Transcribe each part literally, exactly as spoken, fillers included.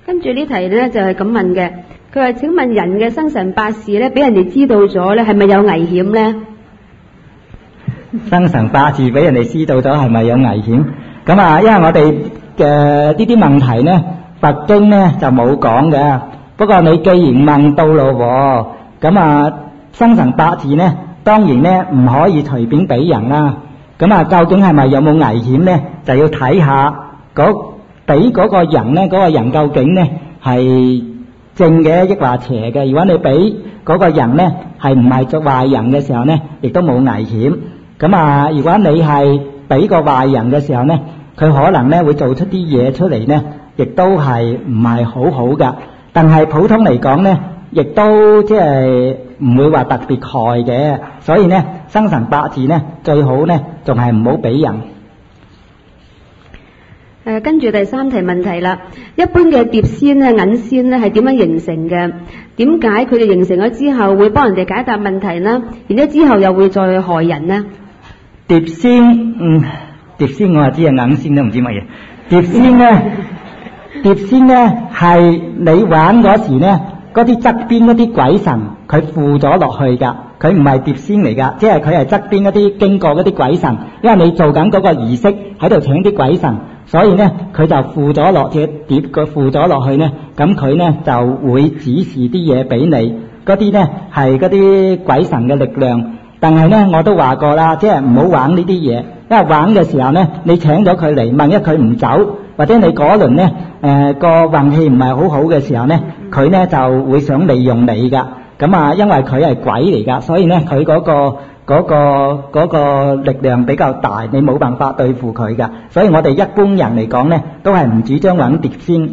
跟住呢題咧就係咁問嘅，佢話請問人嘅生辰八字咧，俾人哋知道咗咧，係咪有危險咧？ 生辰八字俾人哋知道咗係咪有危險？咁啊，因為我哋嘅呢啲問題咧，佛經咧就冇講嘅。不過你既然問到咯，咁啊，生辰八字咧，當然咧唔可以隨便俾人啦。咁啊，究竟係咪有冇危險咧？就要睇下嗰俾嗰個人咧，嗰個人究竟咧係正嘅抑或邪嘅。如果你俾嗰個人咧係唔係做壞人嘅時候咧，亦都冇危險。咁啊，如果你係俾個壞人嘅時候咧，佢可能咧會做出啲嘢出嚟咧，亦都係唔係好好噶。但係普通嚟講咧，亦都即係唔會話特別害嘅。所以咧，生辰八字咧最好咧仲係唔好俾人。 誒，跟住第三題問題啦，一般嘅碟仙咧、銀仙咧係點樣形成嘅？點解佢哋形成咗之後會幫人哋解答問題呢？然之後之後又會再害人呢？ 碟仙，嗯，碟仙我就知啊，銀仙都唔知乜嘢。碟仙咧，碟仙咧係你玩嗰時咧，嗰啲側邊嗰啲鬼神佢附咗落去㗎，佢唔係碟仙嚟㗎，即係佢係側邊嗰啲經過嗰啲鬼神，因為你做緊嗰個儀式喺度請啲鬼神。所以咧，佢就附咗落隻碟，佢附咗落去咧，咁佢咧就會指示啲嘢俾你。嗰啲咧係嗰啲鬼神嘅力量。但係咧，我都話過啦，即係唔好玩呢啲嘢，因為玩嘅時候咧，你請咗佢嚟，萬一佢唔走，或者你嗰輪咧誒個運氣唔係好好嘅時候咧，佢咧就會想利用你㗎。咁啊，因為佢係鬼嚟㗎，所以咧佢嗰個。嗰個嗰個力量比較大，你冇辦法對付佢㗎，所以我哋一般人嚟講咧，都係唔主張揾碟仙。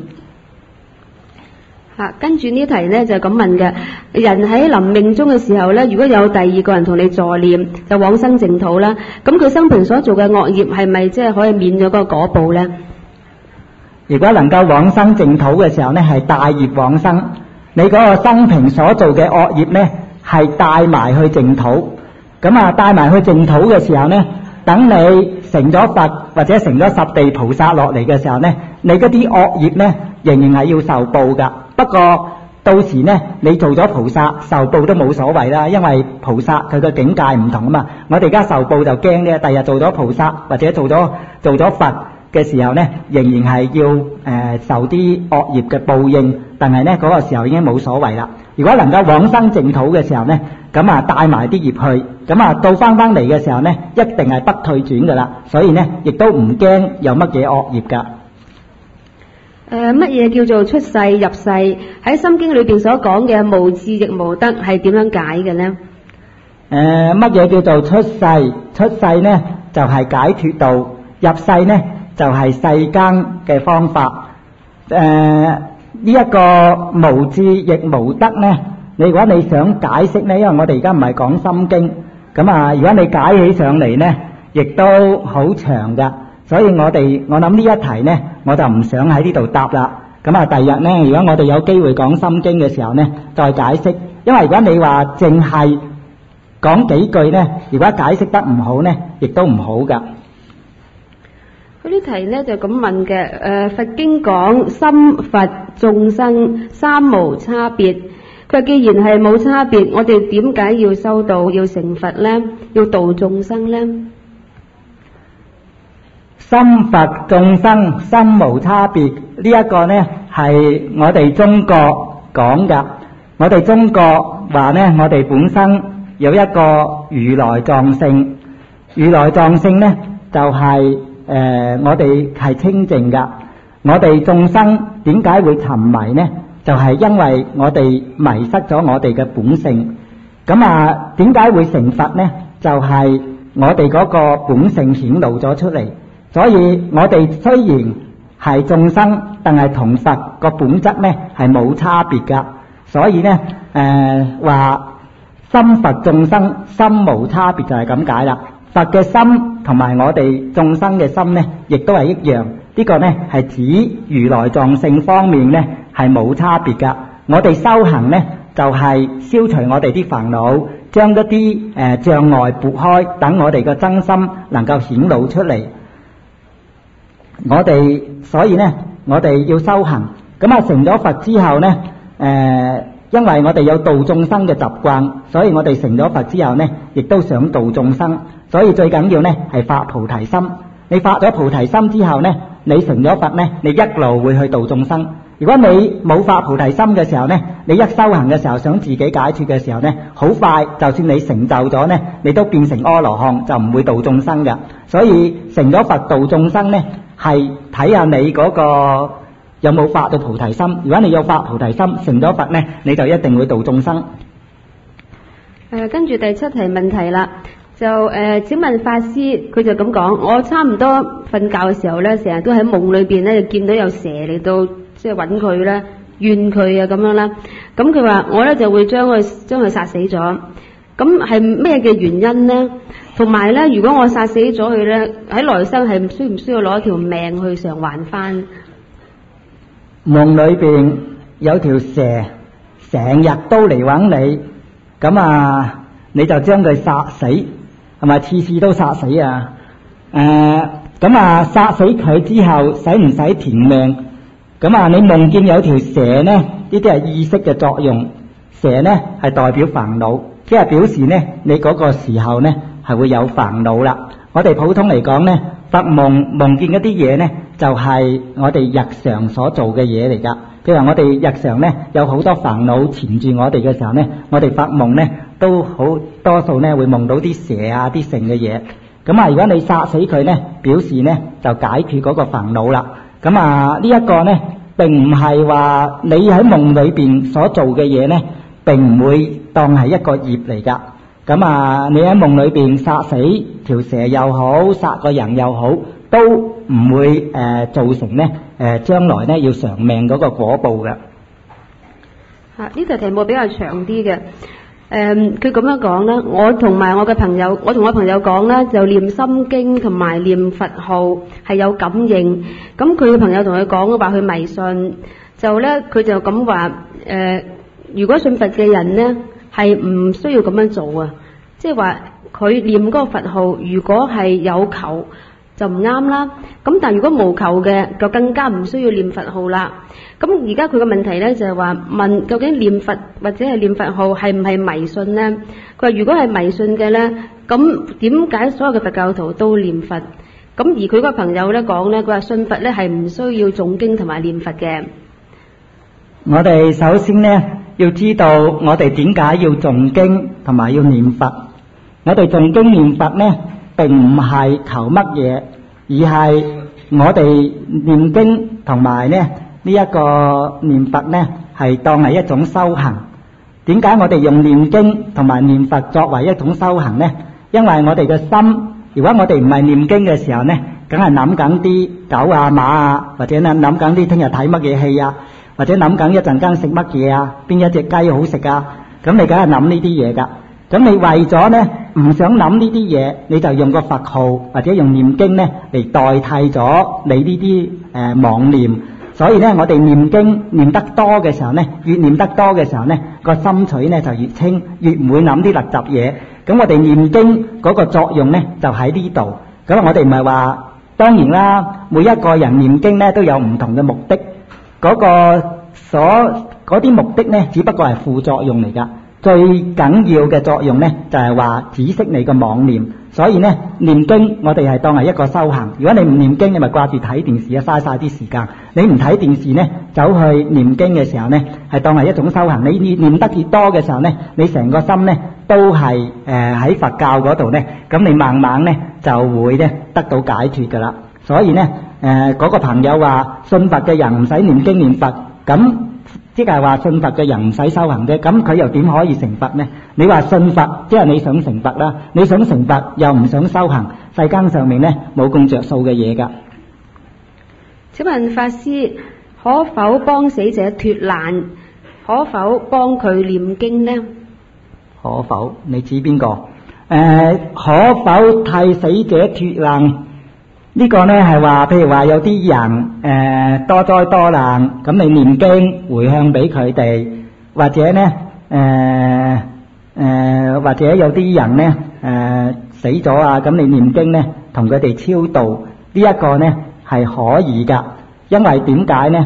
嚇，跟住呢題咧就咁問嘅，人喺臨命終嘅時候咧，如果有第二個人同你助念，就往生淨土啦。咁佢生平所做嘅惡業係咪即係可以免咗嗰個果報咧？ 如果能夠往生淨土嘅時候咧，係大業往生。你嗰個生平所做嘅惡業咧，係帶埋去淨土。咁啊，帶埋去淨土嘅時候咧，等你成咗佛或者成咗十地菩薩落嚟嘅時候咧，你嗰啲惡業咧仍然係要受報噶。不過到時咧，你做咗菩薩受報都冇所謂啦，因為菩薩佢個境界唔同啊嘛。我哋而家受報就驚咧，第日做咗菩薩或者做咗做咗佛嘅時候咧，仍然係要誒、呃、受啲惡業嘅報應。但係咧嗰個時候已經冇所謂啦。如果能夠往生淨土嘅時候咧，咁啊帶埋啲業去，咁啊到翻翻嚟嘅時候咧，一定係不退轉噶啦。所以咧，亦都唔驚有乜嘢惡業噶。 誒，乜嘢叫做出世入世？喺心經裏邊所講嘅無智亦無得係點樣解嘅呢？ 誒，乜嘢叫做出世？出世咧就係解脫道，入世咧就係世間嘅方法。誒，呢一個無智亦無得咧，你如果你想解釋咧，因為我哋而家唔係講心經，咁啊，如果你解起上嚟咧，亦都好長噶。所以我哋我諗呢一題咧，我就唔想喺呢度答啦。咁啊，第日咧，如果我哋有機會講心經嘅時候咧，再解釋。因為如果你話淨係講幾句咧，如果解釋得唔好咧，亦都唔好噶。 佢呢題咧就咁問嘅，誒，佛經講心佛眾生三無差別。佢話既然係冇差別，我哋點解要修道要成佛咧？要度眾生咧？ 心佛眾生心無差別，呢一個呢係我哋中國講噶。我哋中國話呢，我哋本身有一個如來藏性。如來藏性呢就係誒我哋係清淨噶。我哋眾生點解會沉迷呢？就係因為我哋迷失咗我哋嘅本性。咁啊，點解會成佛呢？就係我哋嗰個本性顯露咗出嚟。所以我哋雖然係眾生，但係同佛個本質呢係冇差別噶。所以呢誒話心佛眾生心無差別就係咁解啦。佛嘅心同埋我哋眾生嘅心呢，亦都係一樣。呢個呢係指如來藏性方面呢係冇差別噶。我哋修行呢就係消除我哋啲煩惱，將一啲誒障礙撥開，等我哋嘅真心能夠顯露出嚟。我哋所以呢，我哋要修行， 咁啊成咗佛之後呢，誒，因為我哋有度眾生嘅習慣，所以我哋成咗佛之後呢，亦都想度眾生。所以最緊要呢係發菩提心。你發咗菩提心之後呢，你成咗佛呢，你一路會去度眾生。如果你冇發菩提心嘅時候呢，你一修行嘅時候想自己解脫嘅時候呢，好快就算你成就咗呢，你都變成阿羅漢，就唔會度眾生㗎。所以成咗佛度眾生呢，係睇下你嗰個有冇發到菩提心。如果你有發菩提心，成咗佛呢，你就一定會度眾生。 誒，跟住第七題問題啦。就誒、呃，請問法師，佢就咁講，我差唔多瞓覺嘅時候咧，成日都喺夢裏邊咧，就見到有蛇嚟到，即係揾佢咧，怨佢啊咁樣啦。咁佢話我咧就會將佢將佢殺死咗。咁係咩嘅原因呢？同埋咧，如果我殺死咗佢咧，喺來生係需唔需要攞一條命去償還翻？ 夢裏邊有條蛇，成日都嚟揾你，咁啊，你就將佢殺死。係咪次次都殺死啊？誒咁啊，殺死佢之後，使唔使填命？咁啊，你夢見有條蛇呢？呢啲係意識嘅作用。蛇呢係代表煩惱，即係表示呢你嗰個時候呢係會有煩惱啦。我哋普通嚟講呢，發夢夢見嗰啲嘢呢，就係我哋日常所做嘅嘢嚟㗎。譬如話我哋日常呢有好多煩惱纏住我哋嘅時候呢，我哋發夢呢都好多數呢會夢到啲蛇啊啲剩嘅嘢。咁啊，如果你殺死佢呢，表示呢就解決嗰個煩惱啦。咁啊，呢一個呢並唔係話你喺夢裏邊所做嘅嘢呢，並唔會當係一個業嚟㗎。咁啊，你喺夢裏邊殺死條蛇又好，殺個人又好，都唔會誒、呃、造成呢誒將來呢要償命嗰個果報嘅。 嚇、啊，呢條題目比較長啲嘅。誒，佢咁樣講啦，我同埋我嘅朋友，我同我朋友講啦，就念心經同埋念佛號係有感應。咁佢嘅朋友同佢講話佢迷信，就咧佢就咁話誒，如果信佛嘅人呢，係唔需要咁樣做啊，即係話佢念嗰個佛號，如果係有求就唔啱啦。咁但係如果無求嘅，就更加唔需要念佛號啦。咁而家佢嘅問題咧就係話問究竟念佛或者係念佛號係唔係迷信呢？佢話如果係迷信嘅咧，咁點解所有嘅佛教徒都念佛？咁而佢嗰個朋友咧講咧，佢話信佛咧係唔需要誦經同埋念佛嘅。 我哋首先呢要知道我哋點解要誦經同埋要念佛。我哋誦經念佛呢並唔係求乜嘢，而係我哋念經同埋呢呢一個念佛呢係當係一種修行。點解我哋用念經同埋念佛作為一種修行呢？因為我哋嘅心，如果我哋唔係念經嘅時候呢，梗係諗緊啲狗啊馬啊，或者呢諗緊啲聽日睇乜嘢戲啊，或者諗緊一陣間食乜嘢啊，邊一隻雞好食啊，咁你梗係諗呢啲嘢㗎。咁你為咗呢唔想諗呢啲嘢，你就用個佛號或者用念經呢嚟代替咗你呢啲誒妄念。所以呢，我哋念經念得多嘅時候呢，越念得多嘅時候呢，個心取呢就越清，越唔會諗啲垃圾嘢。咁我哋念經嗰個作用呢就喺呢度。咁我哋唔係話，當然啦，每一個人念經呢都有唔同嘅目的，嗰個所嗰啲目的呢只不過係副作用嚟㗎。最緊要嘅作用呢就係話止息你個妄念。所以呢念經我哋係當係一個修行。如果你唔念經，你咪掛住睇電視啊，嘥晒啲時間。你唔睇電視呢，走去念經嘅時候呢，係當係一種修行。你念得越多嘅時候呢，你成個心呢都係誒喺佛教嗰度呢，咁你慢慢呢就會呢得到解脫噶啦。所以呢誒嗰個朋友話信佛嘅人唔使念經念佛，咁即係話信佛嘅人唔使修行啫，咁佢又點可以成佛呢？你話信佛，即係你想成佛啦，你想成佛又唔想修行，世間上面呢冇咁着數嘅嘢噶。 請問法師，可否幫死者脫難？可否幫佢念經呢？ 可否？你指邊個？誒，可否替死者脫難？呢個呢係話，譬如話有啲人誒多災多難，咁你念經回向俾佢哋，或者呢誒誒或者有啲人呢誒死咗啊，咁你念經呢同佢哋超度，呢一個呢係可以噶。因為點解呢？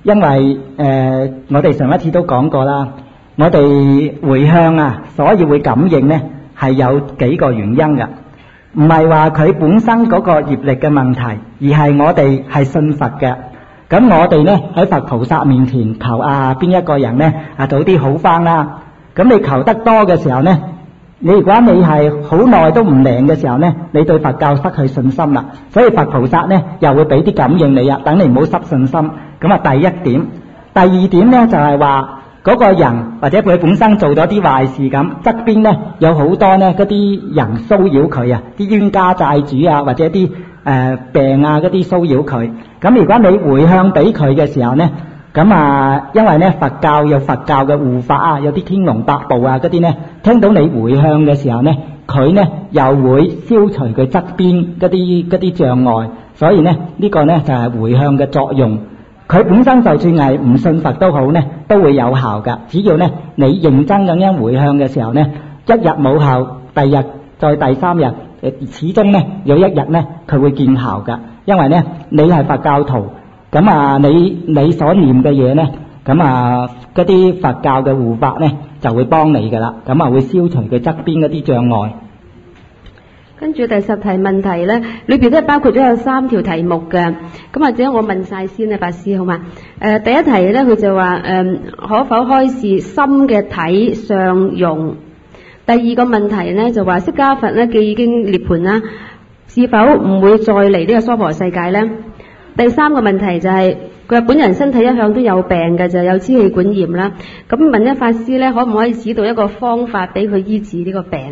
因為誒、呃、我哋上一次都講過啦，我哋回向啊，所以會感應呢係有幾個原因㗎，唔係話佢本身嗰個業力嘅問題，而係我哋係信佛嘅。咁我哋呢喺佛菩薩面前求啊邊一個人呢啊早啲好返啦。咁你求得多嘅時候呢，你如果你係好耐都唔靈嘅時候呢，你對佛教失去信心啦。所以佛菩薩呢又會俾啲感應你啊，等你唔好失信心。咁啊第一點，第二點呢就係話嗰個人或者佢本身做咗啲壞事咁，側邊呢有好多呢嗰啲人騷擾佢啊，啲冤家債主啊或者啲誒、呃、病啊嗰啲騷擾佢。咁如果你回向俾佢嘅時候呢，咁啊因為呢佛教有佛教嘅護法啊，有啲天龍八部啊嗰啲呢，聽到你回向嘅時候呢，佢呢又會消除佢側邊嗰啲嗰啲障礙。所以呢呢、呢個呢就係、是、回向嘅作用。佢本身就算係唔信佛都好呢，都會有效㗎。只要呢你認真咁樣回向嘅時候呢，一日冇效，第日再第三日，始終呢有一日呢佢會見效㗎。因為呢你係佛教徒，咁啊你你所念嘅嘢呢，咁啊嗰啲佛教嘅護法呢就會幫你㗎啦，咁啊會消除佢側邊嗰啲障礙。 跟住第十題問題呢，裏邊都係包括咗有三條題目嘅，咁或者我問晒先啊，法師好嘛？誒、呃、第一題呢，佢就話誒、呃、可否開示心嘅體相用？第二個問題呢，就話釋迦佛呢既已經涅槃啦，是否唔會再嚟呢個娑婆世界呢？第三個問題就係佢話本人身體一向都有病嘅，就有支氣管炎啦。咁問一法師呢，可唔可以指導一個方法俾佢醫治呢個病？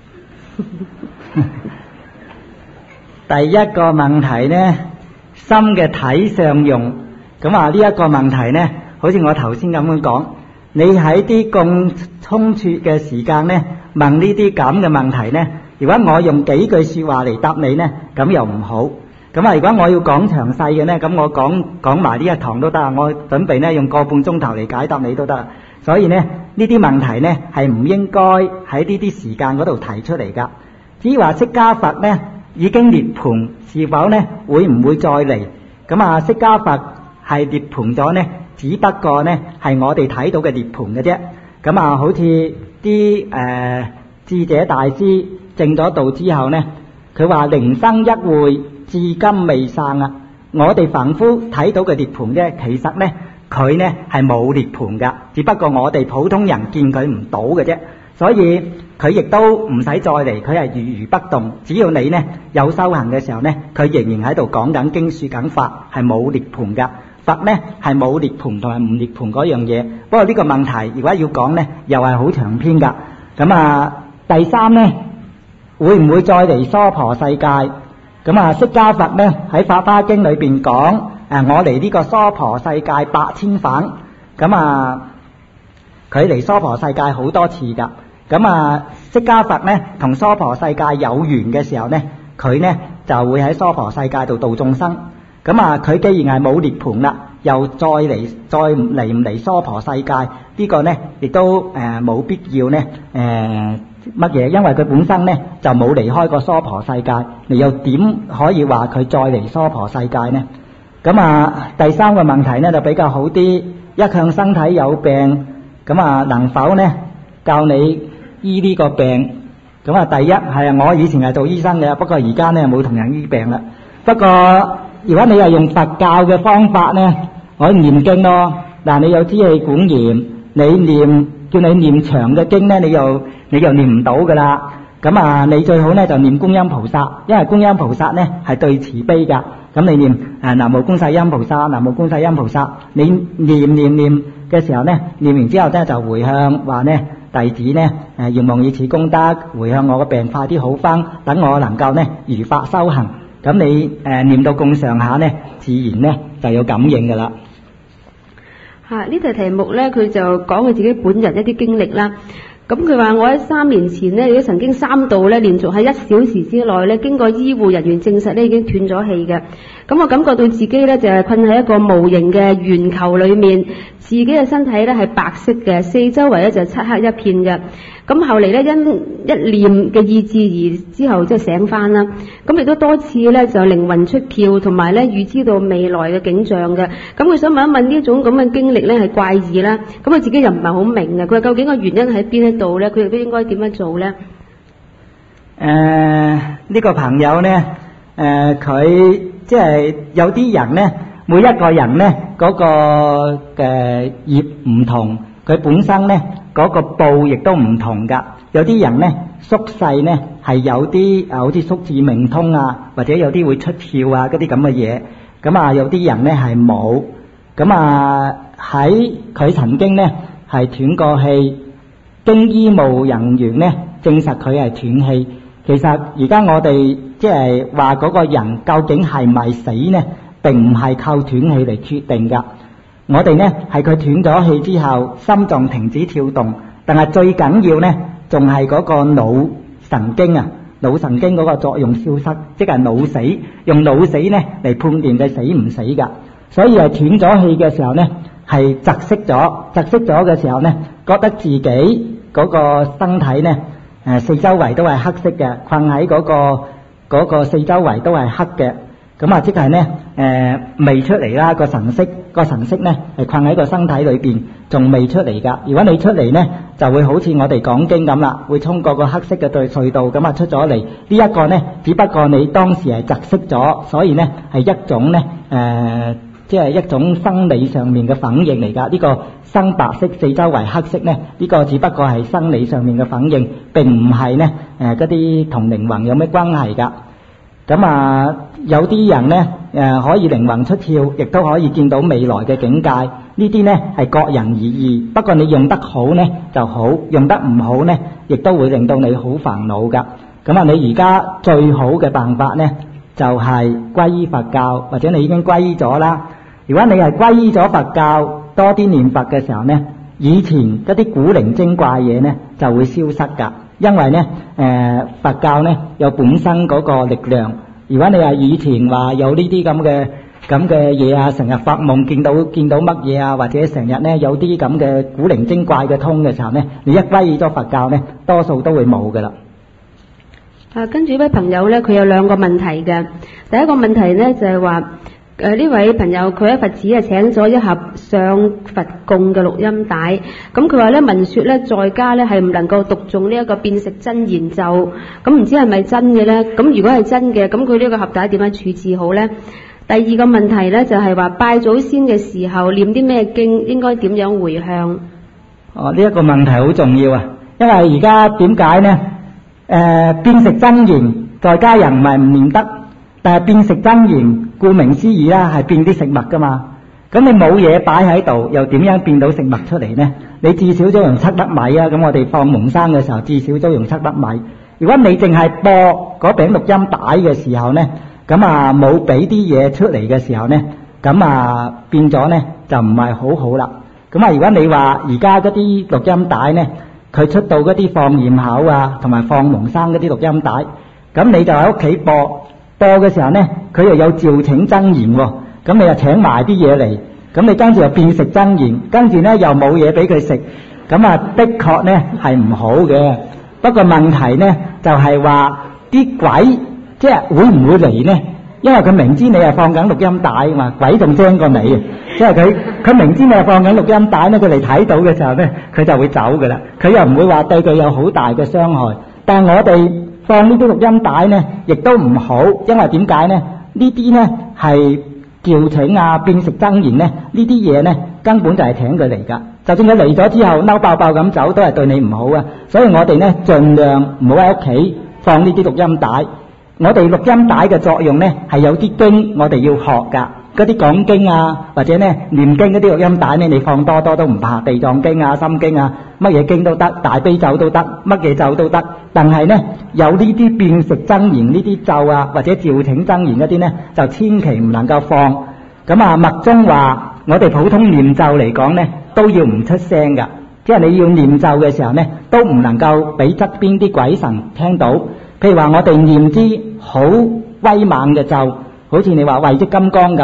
第一個問題呢，心嘅體相用，咁啊呢一個問題呢，好似我頭先咁樣講，你喺啲咁匆促嘅時間呢問呢啲咁嘅問題呢，如果我用幾句說話嚟答你呢，咁又唔好。咁啊如果我要講詳細嘅呢，咁我講講埋呢一堂都得，我準備呢用個半鐘頭嚟解答你都得。所以呢呢啲問題呢係唔應該喺呢啲時間嗰度提出嚟噶。至於話釋迦佛呢已經涅槃，是否呢會唔會再嚟？咁啊釋迦佛係涅槃咗呢，只不過呢係我哋睇到嘅涅槃嘅啫。咁啊好似啲誒智者大師證咗道之後呢，佢話靈生一會，至今未散啊。我哋凡夫睇到嘅涅槃呢，其實呢佢呢係冇涅槃噶，只不過我哋普通人見佢唔到嘅啫。所以佢亦都唔使再嚟，佢係如如不動。只要你呢有修行嘅時候呢，佢仍然喺度講緊經說緊法，係冇涅槃噶。佛呢係冇涅槃同埋唔涅槃嗰樣嘢。不過呢個問題如果要講呢，又係好長篇噶。咁啊第三呢，會唔會再嚟娑婆世界？咁啊釋迦佛呢喺法華經裏邊講，誒我嚟呢個娑婆世界百千返。咁啊佢嚟娑婆世界好多次噶。咁啊釋迦佛呢同娑婆世界有緣嘅時候呢，佢呢就會喺娑婆世界度度眾生。咁啊佢既然係冇涅槃啦，又再嚟再嚟唔嚟娑婆世界呢、這個呢亦都誒冇、呃、必要呢誒乜嘢，因為佢本身呢就冇離開過娑婆世界，你又點可以話佢再嚟娑婆世界呢？咁啊第三個問題呢就比較好啲，一向身體有病，咁啊能否呢教你醫呢個病？咁啊第一係啊我以前係做醫生嘅，不過而家呢冇同人醫病啦。不過如果你係用佛教嘅方法呢，我念經咯。嗱你有支氣管炎，你念叫你念長嘅經呢，你又你又念唔到噶啦。咁啊你最好呢就念觀音菩薩，因為觀音菩薩呢係對慈悲噶。咁你念誒南無觀世音菩薩，南無觀世音菩薩，你念念念嘅時候呢，念完之後呢就回向話呢弟子呢誒願望以此功德回向我嘅病快啲好返，等我能夠呢如法修行。咁你誒、呃、念到咁上下呢，自然呢就有感應噶啦。 嚇、啊！呢題題目呢，佢就講佢自己本人一啲經歷啦。咁佢話我喺三年前呢，亦都曾經三度呢，連續喺一小時之內呢，經過醫護人員證實呢已經斷咗氣嘅。咁我感覺到自己呢，就係、是、困喺一個無形嘅圓球裏面， 自己嘅身體咧係白色嘅，四周圍咧就漆黑一片嘅。咁後嚟咧因一念嘅意志而之後即係醒翻啦。咁亦都多次咧就靈魂出竅，同埋咧預知到未來嘅景象嘅。咁佢想問一問呢種咁嘅經歷咧係怪異啦。咁佢自己又唔係好明嘅，佢究竟個原因喺邊一度咧？佢亦都應該點樣做咧？ 誒呢個朋友咧，誒佢即係有啲人咧，每一個人咧嗰個嘅業唔同，佢本身咧嗰個報亦都唔同㗎。有啲人咧宿世咧係有啲啊，好似宿智明通啊，或者有啲會出竅啊嗰啲咁嘅嘢。咁啊有啲人咧係冇。咁啊喺佢曾經咧係斷過氣，經醫務人員咧證實佢係斷氣。其實而家我哋即係話嗰個人究竟係咪死呢？並唔係靠斷氣嚟決定㗎。我哋呢係佢斷咗氣之後，心臟停止跳動，但係最緊要呢仲係嗰個腦神經啊，腦神經嗰個作用消失，即係腦死，用腦死呢嚟判斷佢死唔死㗎。所以係斷咗氣嘅時候呢，係窒息咗，窒息咗嘅時候呢，覺得自己嗰個身體呢。誒四周圍都係黑色嘅，困喺嗰個嗰個四周圍都係黑嘅，咁啊即係咧誒未出嚟啦，個神識個神識咧係困喺個身體裏邊，仲未出嚟㗎。如果你出嚟咧，就會好似我哋講經咁啦，會通過個黑色嘅對隧道咁啊出咗嚟。呢一個咧，只不過你當時係窒息咗，所以咧係一種咧誒，即係一種生理上面嘅反應嚟㗎。呢個深白色四周圍黑色咧，呢個只不過係生理上面嘅反應，並唔係咧誒嗰啲同靈魂有咩關係㗎。咁啊，有啲人咧誒可以靈魂出竅，亦都可以見到未來嘅境界。呢啲咧係各人而異。不過你用得好咧就好，用得唔好咧，亦都會令到你好煩惱㗎。咁啊，你而家最好嘅辦法咧，就係歸依佛教，或者你已經歸依咗啦。如果你係歸依咗佛教，多啲念佛嘅時候呢，以前嗰啲古靈精怪嘢呢就會消失㗎。因為呢誒、呃、佛教呢有本身嗰個力量。如果你係以前話有呢啲咁嘅咁嘅嘢啊，成日發夢見到見到乜嘢啊，或者成日呢有啲咁嘅古靈精怪嘅通嘅時候呢，你一歸依咗佛教呢，多數都會冇㗎啦。 啊，跟住呢位朋友呢，佢有兩個問題嘅。第一個問題呢就係話。誒呢、呃、位朋友佢喺佛寺啊請咗一盒上佛供嘅錄音帶，咁佢話咧聞說咧在家咧係唔能夠讀誦呢一個變食真言咒，咁唔知係咪真嘅咧？咁如果係真嘅，咁佢呢個盒帶點樣處置好咧？第二個問題咧就係、是、話拜祖先嘅時候念啲咩經，應該點樣回向？ 哦，呢、這、一個問題好重要啊，因為而家點解呢？誒、呃、變食真言在家人唔係唔念得。但係變食真言，顧名思義啦，係變啲食物噶嘛。咁你冇嘢擺喺度，又點樣變到食物出嚟呢？你至少都用七粒米啊。咁我哋放蒙生嘅時候，至少都用七粒米。如果你淨係播嗰餅錄音帶嘅時候呢，咁啊冇俾啲嘢出嚟嘅時候呢，咁啊變咗呢就唔係好好啦。咁啊，如果你話而家嗰啲錄音帶呢，佢出到嗰啲放焰口啊，同埋放蒙生嗰啲錄音帶，咁你就喺屋企播。播嘅時候呢，佢又有召請真言喎，咁你又請埋啲嘢嚟，咁你跟住又變食真言，跟住呢又冇嘢俾佢食，咁啊的確呢係唔好嘅。不過問題呢就係話啲鬼即係會唔會嚟呢？因為佢明知你係放緊錄音帶啊嘛，鬼仲精過你啊！即係佢佢明知你係放緊錄音帶呢，佢嚟睇到嘅時候呢，佢就會走噶啦，佢又唔會話對佢有好大嘅傷害。但係我哋放呢啲錄音帶呢，亦都唔好，因為點解呢？呢啲呢係叫請啊、變食真言呢，呢啲嘢呢根本就係請佢嚟㗎。就算佢嚟咗之後嬲爆爆咁走，都係對你唔好啊。所以我哋呢盡量唔好喺屋企放呢啲錄音帶。我哋錄音帶嘅作用呢係有啲經我哋要學㗎。嗰啲講經啊，或者呢念經嗰啲錄音帶呢，你放多多都唔怕。地藏經啊、心經啊，乜嘢經都得，大悲咒都得，乜嘢咒都得。但係呢有呢啲變食真言呢啲咒啊，或者召請真言嗰啲呢，就千祈唔能夠放。咁啊，密宗話我哋普通念咒嚟講呢，都要唔出聲㗎。即係你要念咒嘅時候呢，都唔能夠俾側邊啲鬼神聽到。譬如話我哋念啲好威猛嘅咒，好似你話慧積金剛咁，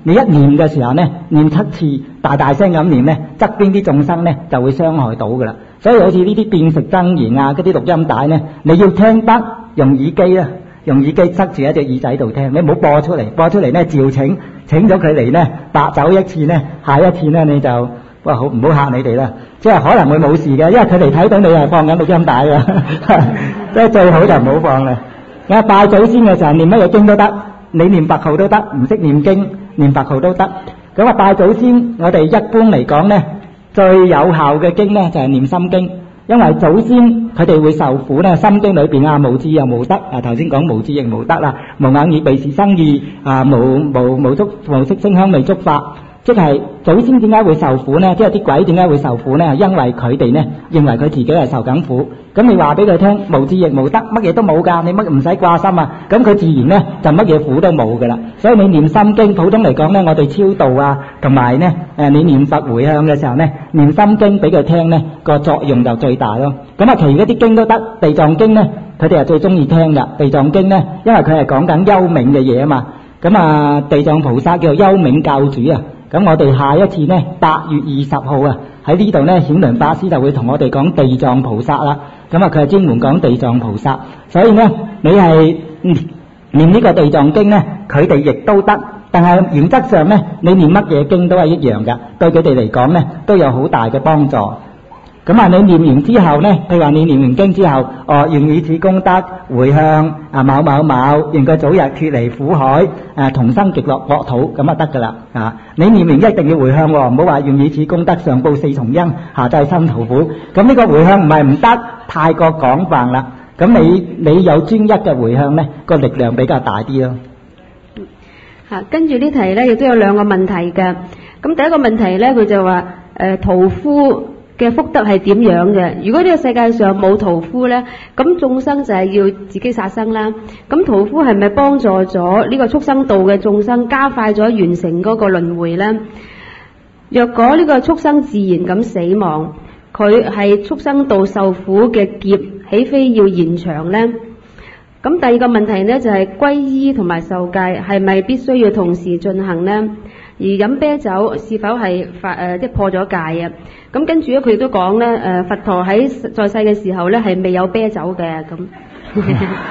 你一念嘅時候呢，念七次，大大聲咁念呢，側邊啲眾生呢就會傷害到噶啦。所以好似呢啲變食真言啊，嗰啲錄音帶呢，你要聽得用耳機啊，用耳機塞住一隻耳仔度聽，你唔好播出嚟，播出嚟呢照請，請咗佢嚟呢，白走一次呢，下一次呢你就哇好唔好嚇你哋啦，即係可能會冇事嘅，因為佢哋睇到你係放緊錄音帶㗎，即係最好就唔好放啦。啊，拜祖先嘅時候念乜嘢經都得，你念佛號都得，唔識念經念佛號都得。咁啊，拜祖先我哋一般嚟講呢，最有效嘅經呢就係念心經，因為祖先佢哋會受苦呢，心經裏邊啊無智又無得啊，頭先講無智亦無得啦，無眼耳鼻舌身意啊，無無無觸無色聲香味觸法。即係祖先點解會受苦呢？即係啲鬼點解會受苦呢？因為佢哋呢認為佢自己係受緊苦，咁你話俾佢聽無智亦無得，乜嘢都冇㗎，你乜唔使掛心啊，咁佢自然呢就乜嘢苦都冇㗎啦。所以你念心經，普通嚟講呢，我哋超度啊，同埋呢誒你念佛回向嘅時候呢，念心經俾佢聽呢個作用就最大咯。咁啊，其餘嗰啲經都得，地藏經呢佢哋係最中意聽㗎。地藏經呢，因為佢係講緊幽冥嘅嘢啊嘛，咁啊地藏菩薩叫做幽冥教主啊。咁我哋下一次呢，八月二十號啊，喺呢度呢，顯靈法師就會同我哋講地藏菩薩啦。咁啊，佢係專門講地藏菩薩，所以呢，你係念呢個地藏經呢，佢哋亦都得。但係原則上呢，你念乜嘢經都係一樣㗎，對佢哋嚟講呢，都有好大嘅幫助。咁啊，你念完之後呢，譬如話你念完經之後，哦，願以此功德回向啊某某某，願佢早日脫離苦海，誒同生極樂國土，咁啊得㗎啦啊！你念完一定要回向喎，唔好話願以此功德上報四重恩，下濟辛途苦。咁呢個回向唔係唔得，太過廣泛啦。咁你你有專一嘅回向呢，個力量比較大啲咯。 嚇，跟住呢題呢，亦都有兩個問題嘅。咁第一個問題呢，佢就話誒屠夫嘅福德係點樣嘅？如果呢個世界上冇屠夫呢，咁眾生就係要自己殺生啦。咁屠夫係咪幫助咗呢個畜生道嘅眾生，加快咗完成嗰個輪迴呢？若果呢個畜生自然咁死亡，佢係畜生道受苦嘅劫，豈非要延長呢？咁第二個問題呢，就係皈依同埋受戒係咪必須要同時進行呢？而飲啤酒是否係發誒即係破咗戒啊？咁跟住咧，佢亦都講咧誒，佛陀喺在世嘅時候咧係未有啤酒嘅咁。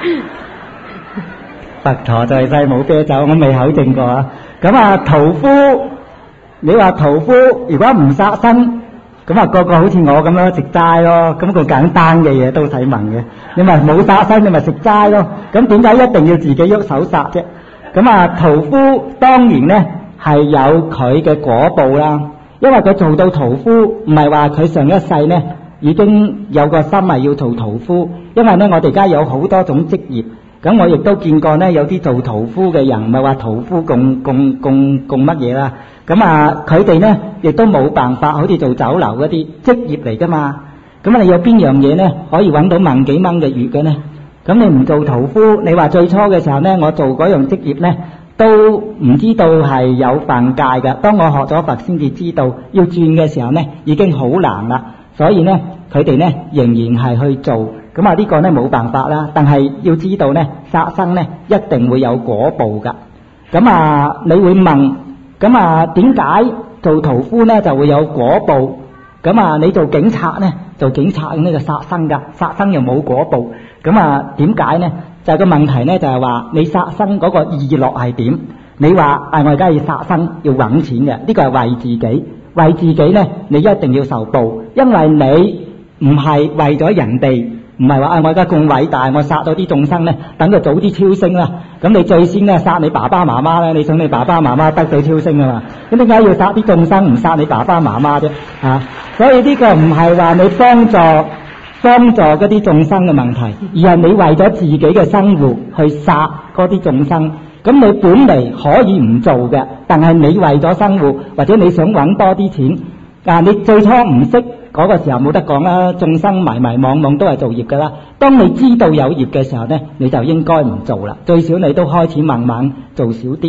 佛陀在世冇啤酒，我未考證過啊。咁啊，屠夫，你話屠夫如果唔殺生，咁啊個個好似我咁樣食齋咯，咁個簡單嘅嘢都使問嘅。你咪冇殺生，你咪食齋咯。咁點解一定要自己喐手殺啫？咁啊，屠夫當然咧係有佢嘅果報啦。因為佢做到屠夫，唔係話佢上一世呢已經有個心係要做屠夫，因為呢我哋而家有好多種職業，咁我亦都見過呢有啲做屠夫嘅人，唔係話屠夫供供供供乜嘢啦，咁啊佢哋呢亦都冇辦法，好似做酒樓嗰啲職業嚟噶嘛，咁啊你有邊樣嘢呢可以揾到萬幾蚊嘅月嘅呢？咁你唔做屠夫，你話最初嘅時候呢，我做嗰樣職業呢都唔知道係有犯戒嘅。當我學咗佛先至知道，要轉嘅時候呢已經好難啦。所以呢佢哋呢仍然係去做。咁啊呢個呢冇辦法啦。但係要知道呢殺生呢一定會有果報㗎。咁啊你會問，咁啊點解做屠夫呢就會有果報？咁啊你做警察呢，做警察咁呢就殺生㗎，殺生又冇果報。咁啊點解呢？就係個問題呢，就係話你殺生嗰個意樂係點？你話啊，我而家要殺生要揾錢嘅，呢個係為自己，為自己呢，你一定要受報，因為你唔係為咗人哋，唔係話啊我而家咁偉大，我殺咗啲眾生呢，等佢早啲超升啦。咁你最先呢殺你爸爸媽媽呢，你想你爸爸媽媽得到超升啊嘛？咁點解要殺啲眾生，唔殺你爸爸媽媽啫？啊，所以呢個唔係話你幫助。幫助嗰啲眾生嘅問題，而係你為咗自己嘅生活去殺嗰啲眾生。咁你本嚟可以唔做嘅，但係你為咗生活或者你想揾多啲錢，啊你最初唔識嗰個時候冇得講啦，眾生迷迷惘惘都係做業噶啦。當你知道有業嘅時候呢，你就應該唔做啦，最少你都開始慢慢做少啲。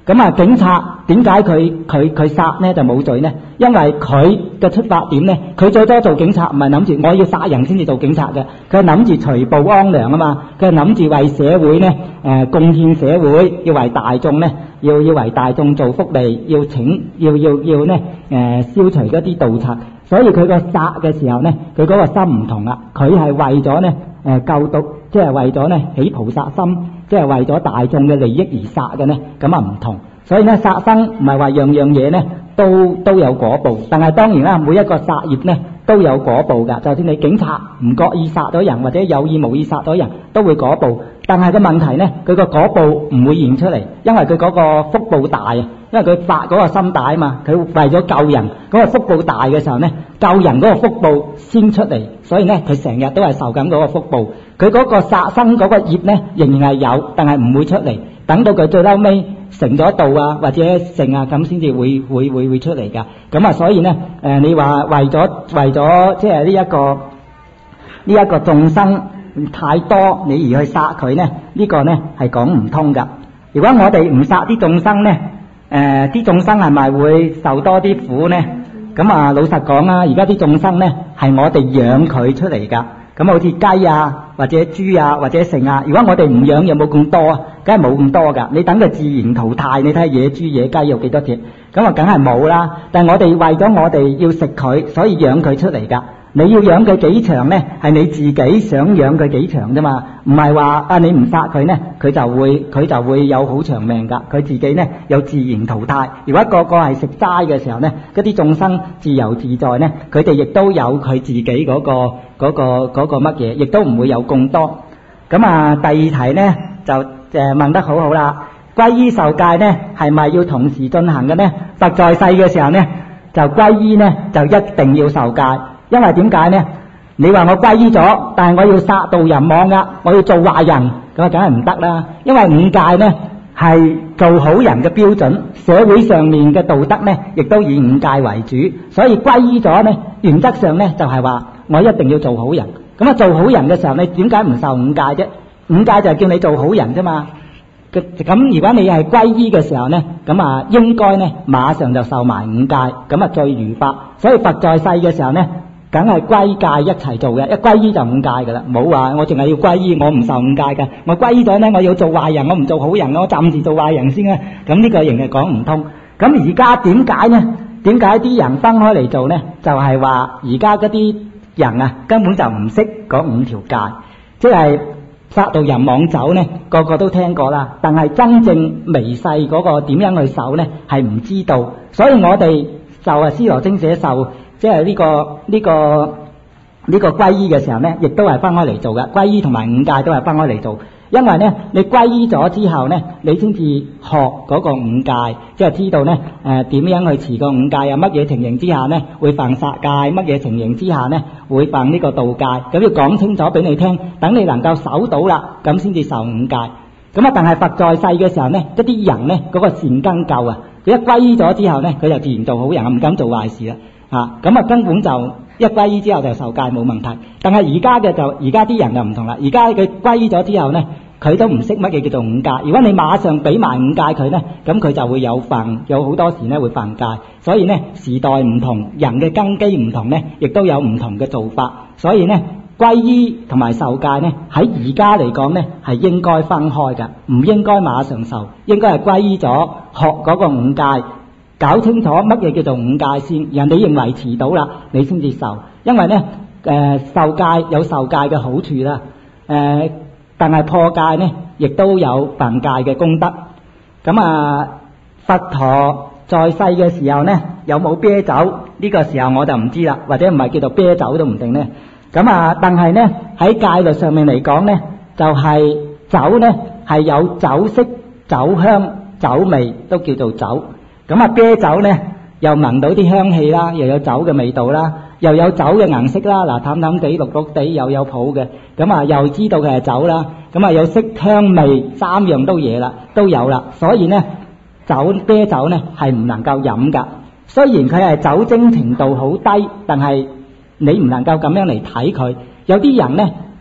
咁啊，警察點解佢佢佢殺呢就冇罪呢？因為佢嘅出發點呢，佢最多做警察唔係諗住我要殺人先至做警察嘅，佢係諗住除暴安良啊嘛，佢係諗住為社會呢誒貢獻社會，要為大眾呢，要要為大眾做福利，要請要要要呢誒消除嗰啲盜賊，所以佢個殺嘅時候呢，佢嗰個心唔同啦，佢係為咗呢誒救毒，即係為咗呢起菩薩心。即係為咗大眾嘅利益而殺嘅呢，咁啊唔同。所以呢，殺生唔係話樣樣嘢呢都都有果報，但係當然啦，每一個殺業呢都有果報㗎。就算你警察唔覺意殺咗人，或者有意無意殺咗人，都會果報。但係個問題呢，佢個果報唔會現出嚟，因為佢嗰個福報大啊，因為佢發嗰個心大啊嘛，佢為咗救人，嗰個福報大嘅時候呢，救人嗰個福報先出嚟，所以呢，佢成日都係受緊嗰個福報。佢嗰個殺生嗰個業呢，仍然係有，但係唔會出嚟。等到佢最嬲尾成咗道啊，或者成啊咁先至會會會會出嚟㗎。咁啊，所以呢，誒、呃、你話為咗為咗即係呢一個呢一個眾生太多，你而去殺佢呢？呢、呢個呢係講唔通㗎。如果我哋唔殺啲眾生呢，誒、呃、啲眾生係咪會受多啲苦呢？咁啊，老實講啊，而家啲眾生呢係我哋養佢出嚟㗎。咁好似雞啊，或者豬啊，或者剩啊，如果我哋唔養，有冇咁多啊？梗係冇咁多㗎。你等佢自然淘汰，你睇下野豬野雞有幾多隻？咁啊，梗係冇啦。但係我哋為咗我哋要食佢，所以養佢出嚟㗎。你要養佢幾長呢？係你自己想養佢幾長啫嘛，唔係話啊你唔殺佢呢，佢就會佢就會有好長命㗎。佢自己呢有自然淘汰。如果個個係食齋嘅時候呢，嗰啲眾生自由自在呢，佢哋亦都有佢自己嗰個嗰個嗰個乜嘢，亦都唔會有咁多。咁啊，第二題呢就誒問得好好啦。皈依受戒呢係咪要同時進行嘅呢？佛在世嘅時候呢，就皈依呢就一定要受戒。因為點解呢？你話我皈依咗，但係我要殺盜淫妄噶，我要做壞人，咁啊梗係唔得啦。因為五戒呢係做好人嘅標準，社會上面嘅道德呢亦都以五戒為主，所以皈依咗呢，原則上呢就係話我一定要做好人。咁啊做好人嘅時候，你點解唔受五戒啫？五戒就係叫你做好人啫嘛。咁如果你係皈依嘅時候呢，咁啊應該呢馬上就受埋五戒，咁啊最如法。所以佛在世嘅時候呢，梗係歸戒一齊做嘅，一皈依就五戒噶啦，冇話我淨係要皈依，我唔受五戒嘅。我皈依咗呢，我要做壞人，我唔做好人，我暫時做壞人先啊。咁呢個仍係講唔通。咁而家點解呢？點解啲人分開嚟做呢？就係話而家嗰啲人啊，根本就唔識嗰五條戒，即係殺盜淫妄酒呢，個個都聽過啦。但係真正微細嗰個點樣去守呢，係唔知道。所以我哋就係思羅精舍受。即係呢個呢個呢個皈依嘅時候呢，亦都係分開嚟做嘅。皈依同埋五戒都係分開嚟做，因為呢你皈依咗之後呢，你先至學嗰個五戒，即係知道呢誒點樣去持個五戒啊，乜嘢情形之下呢會犯殺戒，乜嘢情形之下呢會犯呢個盜戒，咁要講清楚俾你聽，等你能夠守到啦，咁先至受五戒。咁啊，但係佛在世嘅時候呢，一啲人呢嗰個善根夠啊，佢一皈依咗之後呢，佢就自然做好人，唔敢做壞事啦。啊，咁啊根本就一皈依之後就受戒冇問題。但係而家嘅就而家啲人就唔同啦，而家佢皈依咗之後呢，佢都唔識乜嘢叫做五戒。如果你馬上俾埋五戒佢呢，咁佢就會有犯，有好多時呢會犯戒。所以呢時代唔同，人嘅根基唔同呢，亦都有唔同嘅做法。所以呢皈依同埋受戒呢，喺而家嚟講呢係應該分開㗎，唔應該馬上受，應該係皈依咗學嗰個五戒。搞清楚乜嘢叫做五戒先，人哋認為持到啦，你先至受。因為呢，誒、呃、受戒有受戒嘅好處啦，誒、呃、但係破戒呢，亦都有犯戒嘅功德。咁啊，佛陀在世嘅時候呢，有冇啤酒？呢、這個時候我就唔知啦，或者唔係叫做啤酒都唔定呢。咁啊，但係呢喺戒律上面嚟講呢，就係、是、酒呢係有酒色、酒香、酒味都叫做酒。咁啊，啤酒呢又聞到啲香氣啦，又有酒嘅味道啦，又有酒嘅顏色啦，嗱淡淡地、綠綠地，又有泡嘅，咁啊又知道佢係酒啦，咁啊有色香味三樣都嘢啦，都有啦。所以呢，酒啤酒呢係唔能夠飲噶。雖然佢係酒精程度好低，但係你唔能夠咁樣嚟睇佢。有啲人呢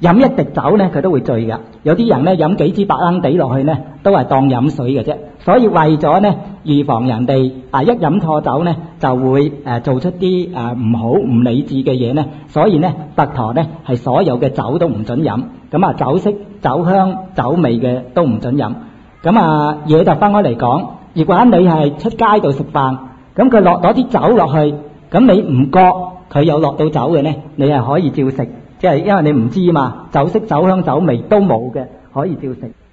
飲一滴酒咧佢都會醉㗎。有啲人咧飲幾支白蘭地落去咧，都係當飲水嘅啫。所以為咗咧預防人哋啊一飲錯酒咧就會誒做出啲誒唔好唔理智嘅嘢咧，所以咧佛陀咧係所有嘅酒都唔準飲。咁啊酒色、酒香、酒味嘅都唔準飲。咁啊嘢就分開嚟講。如果你係出街度食飯，咁佢落攞啲酒落去，咁你唔覺佢有落到酒嘅咧，你係可以照食，即係因為你唔知嘛，酒色、酒香、酒味都冇嘅，可以照食。